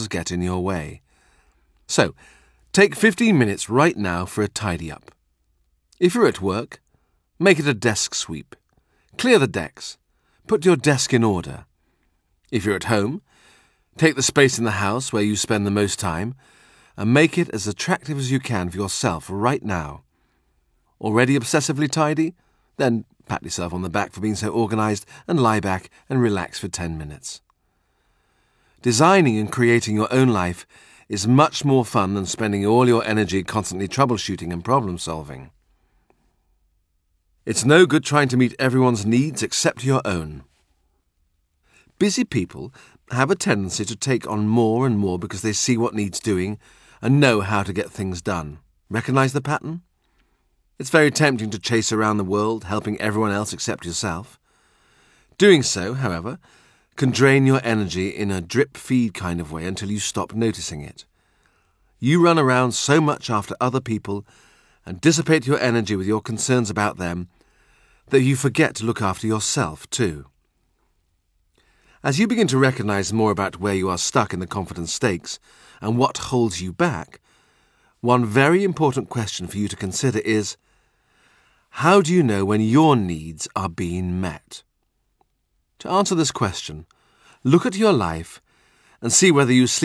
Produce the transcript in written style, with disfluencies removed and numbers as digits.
get in your way. So, take 15 minutes right now for a tidy up. If you're at work, make it a desk sweep. Clear the decks. Put your desk in order. If you're at home, take the space in the house where you spend the most time and make it as attractive as you can for yourself right now. Already obsessively tidy? Then pat yourself on the back for being so organised and lie back and relax for 10 minutes. Designing and creating your own life is much more fun than spending all your energy constantly troubleshooting and problem solving. It's no good trying to meet everyone's needs except your own. Busy people have a tendency to take on more and more because they see what needs doing and know how to get things done. Recognise the pattern? It's very tempting to chase around the world, helping everyone else except yourself. Doing so, however, can drain your energy in a drip-feed kind of way until you stop noticing it. You run around so much after other people and dissipate your energy with your concerns about them that you forget to look after yourself too. As you begin to recognise more about where you are stuck in the confidence stakes and what holds you back, one very important question for you to consider is, how do you know when your needs are being met? To answer this question, look at your life and see whether you sleep